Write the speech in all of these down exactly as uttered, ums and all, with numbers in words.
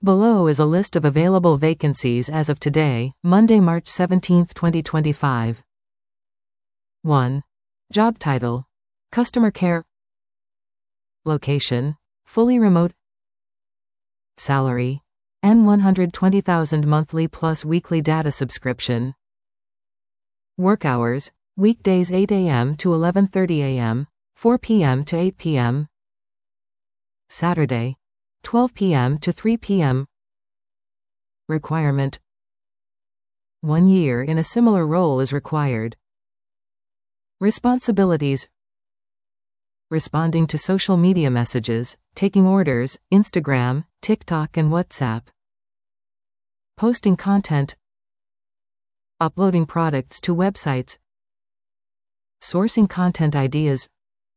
Below is a list of available vacancies as of today, Monday, March seventeenth, twenty twenty-five. one. Job title: Customer Care. Location: fully remote. Salary: N one hundred twenty thousand monthly plus weekly data subscription. Work hours: weekdays eight A M to eleven thirty A M, four P M to eight P M Saturday, twelve P M to three P M Requirement: One year in a similar role is required. Responsibilities: Responding to social media messages, taking orders, Instagram, TikTok and WhatsApp. Posting content. Uploading products to websites. Sourcing content ideas.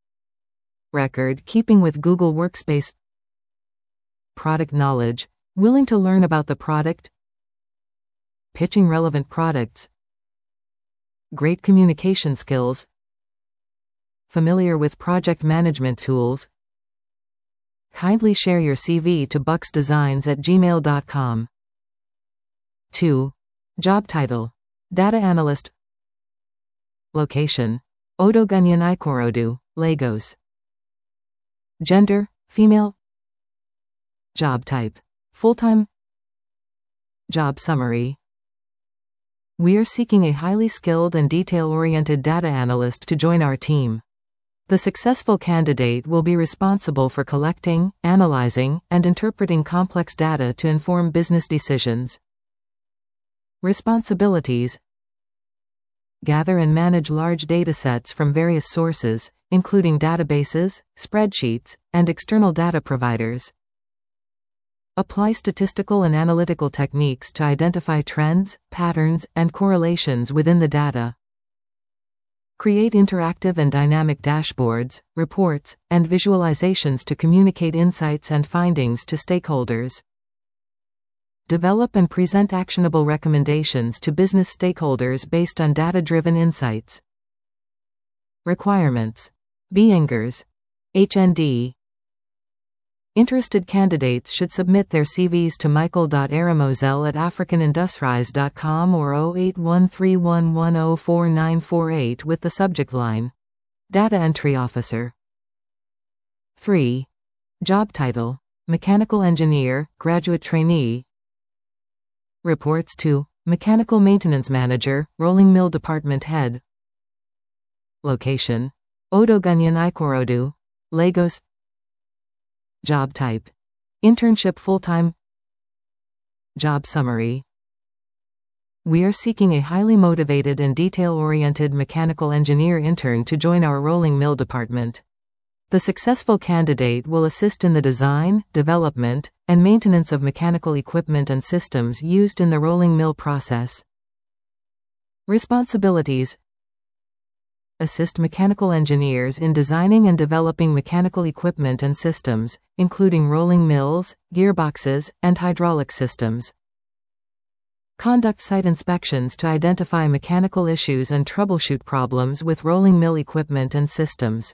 Record keeping with Google Workspace. Product knowledge, willing to learn about the product. Pitching relevant products. Great communication skills. Familiar with project management tools. Kindly share your C V to bucksdesigns at gmail dot com. two. Job title: Data Analyst. Location: Odogunyan Ikorodu, Lagos. Gender: female. Job type: full-time. Job summary: We are seeking a highly skilled and detail-oriented data analyst to join our team. The successful candidate will be responsible for collecting, analyzing, and interpreting complex data to inform business decisions. Responsibilities: Gather and manage large datasets from various sources, including databases, spreadsheets, and external data providers. Apply statistical and analytical techniques to identify trends, patterns, and correlations within the data. Create interactive and dynamic dashboards, reports, and visualizations to communicate insights and findings to stakeholders. Develop and present actionable recommendations to business stakeholders based on data-driven insights. Requirements: B. Engers, H N D. Interested candidates should submit their C Vs to michael dot aramozel at africanindustries dot com or zero eight one three one one zero four nine four eight with the subject line: Data Entry Officer. three. Job title: Mechanical Engineer, Graduate Trainee. Reports to Mechanical Maintenance Manager, Rolling Mill Department Head. Location: Odogunyan Ikorodu, Lagos. Job type: internship full-time. Job summary: We are seeking a highly motivated and detail-oriented mechanical engineer intern to join our rolling mill department. The successful candidate will assist in the design, development, and maintenance of mechanical equipment and systems used in the rolling mill process. Responsibilities: Assist mechanical engineers in designing and developing mechanical equipment and systems, including rolling mills, gearboxes, and hydraulic systems. Conduct site inspections to identify mechanical issues and troubleshoot problems with rolling mill equipment and systems.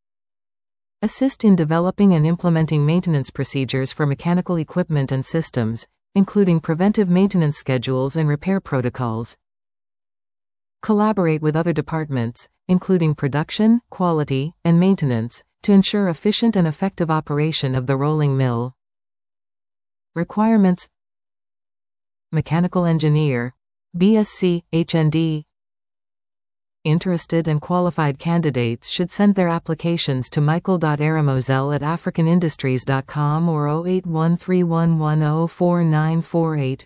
Assist in developing and implementing maintenance procedures for mechanical equipment and systems, including preventive maintenance schedules and repair protocols. Collaborate with other departments, including production, quality, and maintenance, to ensure efficient and effective operation of the rolling mill. Requirements: Mechanical Engineer, B S c, H N D. Interested and qualified candidates should send their applications to michael dot aramozel at africanindustries dot com or zero eight one three one one zero four nine four eight.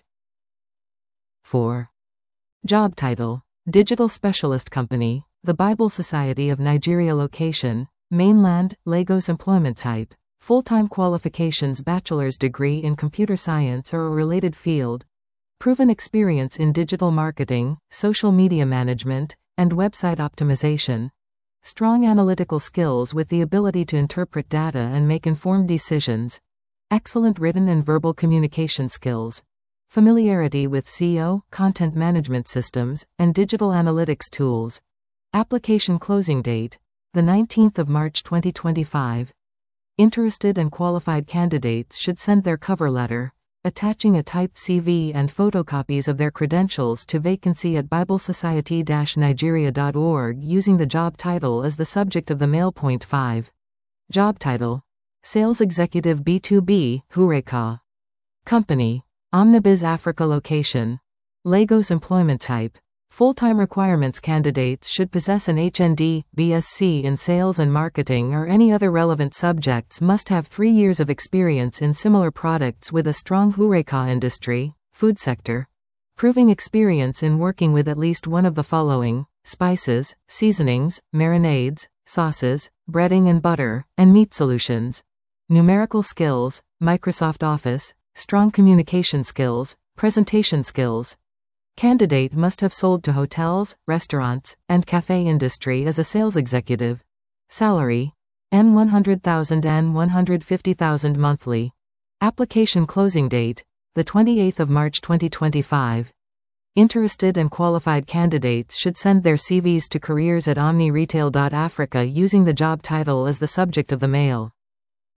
four. Job title: Digital Specialist Company, The Bible Society of Nigeria. Location: Mainland, Lagos. Employment type: full-time qualifications, bachelor's degree in computer science or a related field. Proven experience in digital marketing, social media management, and website optimization. Strong analytical skills with the ability to interpret data and make informed decisions. Excellent written and verbal communication skills. Familiarity with S E O, content management systems, and digital analytics tools. Application closing date: the nineteenth of March twenty twenty-five. Interested and qualified candidates should send their cover letter, attaching a typed C V and photocopies of their credentials to vacancy at bible society dash nigeria dot org using the job title as the subject of the mail. Point five. Job title: Sales Executive B two B, Hureka. Company: Omnibiz Africa. Location: Lagos. Employment type: full-time requirements. Candidates should possess an H N D, B S c in sales and marketing or any other relevant subjects, must have three years of experience in similar products with a strong Hureka industry, food sector. Proving experience in working with at least one of the following: spices, seasonings, marinades, sauces, breading and butter, and meat solutions. Numerical skills: Microsoft Office, strong communication skills, presentation skills. Candidate must have sold to hotels, restaurants, and cafe industry as a sales executive. Salary: N one hundred thousand N one hundred fifty thousand monthly. Application closing date: the twenty-eighth of March twenty twenty-five. Interested and qualified candidates should send their C Vs to careers at omni retail dot africa using the job title as the subject of the mail.